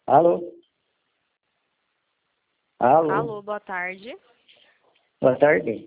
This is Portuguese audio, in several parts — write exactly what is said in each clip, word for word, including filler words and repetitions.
Alô? Alô? Alô, boa tarde. Boa tarde.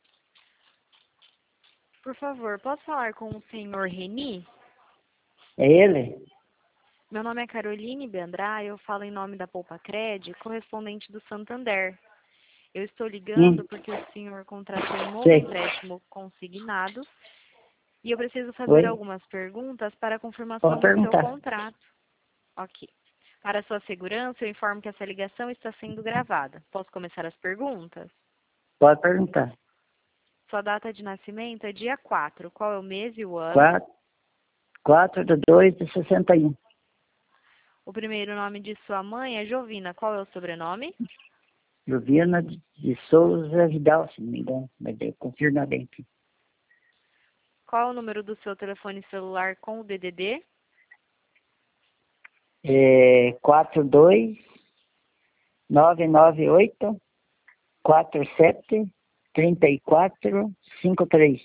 Por favor, posso falar com o senhor Reni? É ele? Meu nome é Caroline Bendra, eu falo em nome da Poupa Cred, correspondente do Santander. Eu estou ligando Hum, porque o senhor contratou um novo sei. empréstimo consignado e eu preciso fazer Oi? algumas perguntas para a confirmação Pode do seu perguntar. contrato. Ok. Para sua segurança, eu informo que essa ligação está sendo gravada. Posso começar as perguntas? Pode perguntar. Sua data de nascimento é dia quatro. Qual é o mês e o ano? Quatro, quatro de dois de sessenta e um. O primeiro nome de sua mãe é Jovina. Qual é o sobrenome? Juliana de de Souza Vidal, se não me engano. Mas eu confirmo bem aqui. Qual é o número do seu telefone celular com o D D D? É quatro dois nove nove oito quatro sete três quatro cinco três.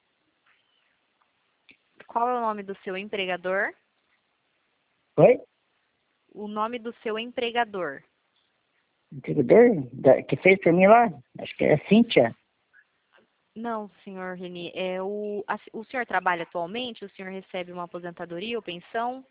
Qual é o nome do seu empregador? Oi? O nome do seu empregador. Entregador? Da- Que fez pra mim lá? Acho que é a Cíntia. Não, senhor Reni. É o, a- o senhor trabalha atualmente? O senhor recebe uma aposentadoria ou pensão?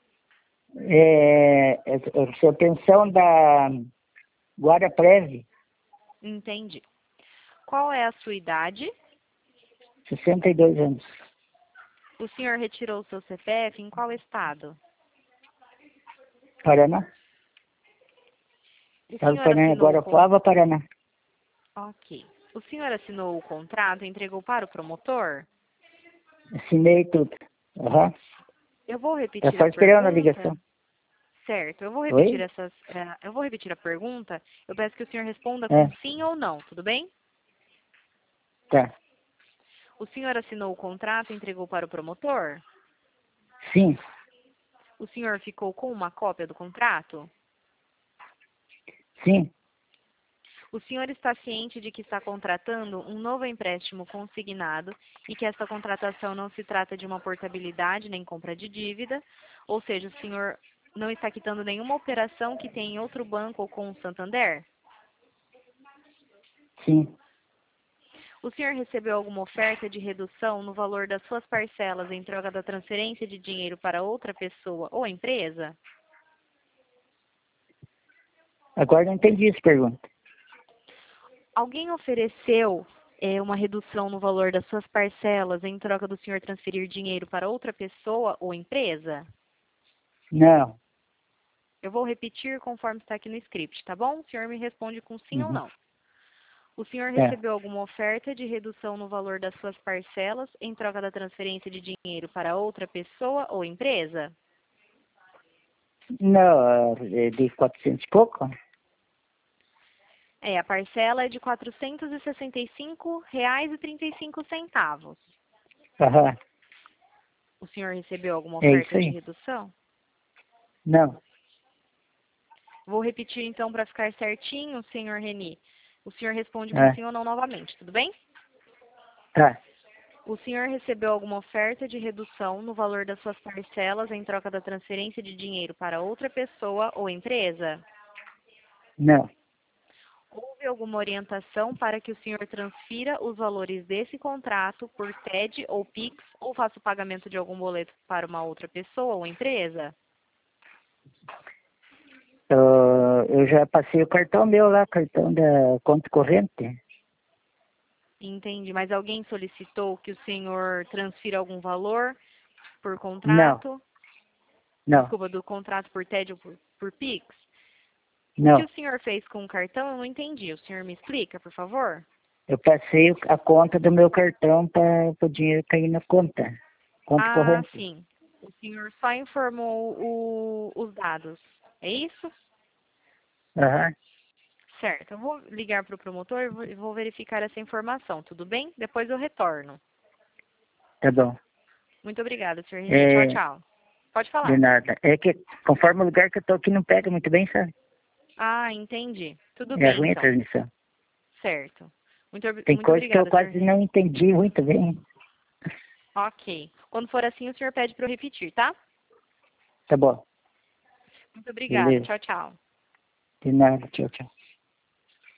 É, é, é a pensão da Guarda Preve, Entendi. Qual é a sua idade? sessenta e dois anos. O senhor retirou o seu C P F em qual estado? Paraná. O Estado do senhor Paraná, assinou o con... Guarapuava, Paraná. Ok. O senhor assinou o contrato e entregou para o promotor? Assinei tudo. Aham. Eu vou Eu repetir só a esperando a pergunta. ligação. Certo, eu vou repetir Oi? essas, eh, eu vou repetir a pergunta. Eu peço que o senhor responda com É, sim ou não, tudo bem? tá. O senhor assinou o contrato e entregou para o promotor? Sim, O senhor ficou com uma cópia do contrato? sim, O senhor está ciente de que está contratando um novo empréstimo consignado e que esta contratação não se trata de uma portabilidade nem compra de dívida, ou seja, o senhor não está quitando nenhuma operação que tem em outro banco ou com o Santander? sim. O senhor recebeu alguma oferta de redução no valor das suas parcelas em troca da transferência de dinheiro para outra pessoa ou empresa? Agora não entendi essa pergunta. Alguém ofereceu eh, uma redução no valor das suas parcelas em troca do senhor transferir dinheiro para outra pessoa ou empresa? Não. Eu vou repetir conforme está aqui no script, tá bom? O senhor me responde com sim ou Uhum. não. O senhor Tá. recebeu alguma oferta de redução no valor das suas parcelas em troca da transferência de dinheiro para outra pessoa ou empresa? Não, é de quatrocentos e pouco? É, a parcela é de quatrocentos e sessenta e cinco reais e trinta e cinco centavos. Aham. O senhor recebeu alguma É isso oferta de aí. redução? Não. Vou repetir então para ficar certinho, senhor Reni. O senhor responde com É. sim ou não novamente, tudo bem? Tá. O senhor recebeu alguma oferta de redução no valor das suas parcelas em troca da transferência de dinheiro para outra pessoa ou empresa? Não. Houve alguma orientação para que o senhor transfira os valores desse contrato por T E D ou Pix ou faça o pagamento de algum boleto para uma outra pessoa ou empresa? Eu, eu já passei o cartão meu lá, cartão da conta corrente. Entende, mas alguém solicitou que o senhor transfira algum valor por Não. contrato? Não. Desculpa, do contrato por T E D ou por, por Pix? O que Não. o senhor fez com o cartão, eu não entendi. O senhor me explica, por favor? Eu passei o- a conta do meu cartão para o dinheiro cair na conta. Conta Ah, corrente. sim. O senhor só informou o- os dados. É isso? Aham. Certo. Eu vou ligar para o promotor e vou, e vou verificar essa informação, tudo bem? Depois eu retorno. Tá bom. Muito obrigada, senhor Reni. Tchau, É, tchau. Pode de falar. nada. É que conforme o lugar que eu tô aqui não pega muito bem, sabe? Ah, entendi. Tudo É bem, ruim a então. transmissão. Certo. Muito, ob- Tem muito coisa que eu obrigada, senhor quase Reni. não entendi muito bem. Ok. Quando for assim, o senhor pede para eu repetir, tá? Tá bom. Muito obrigada. Beleza? Tchau, tchau. De nada, tchau, tchau.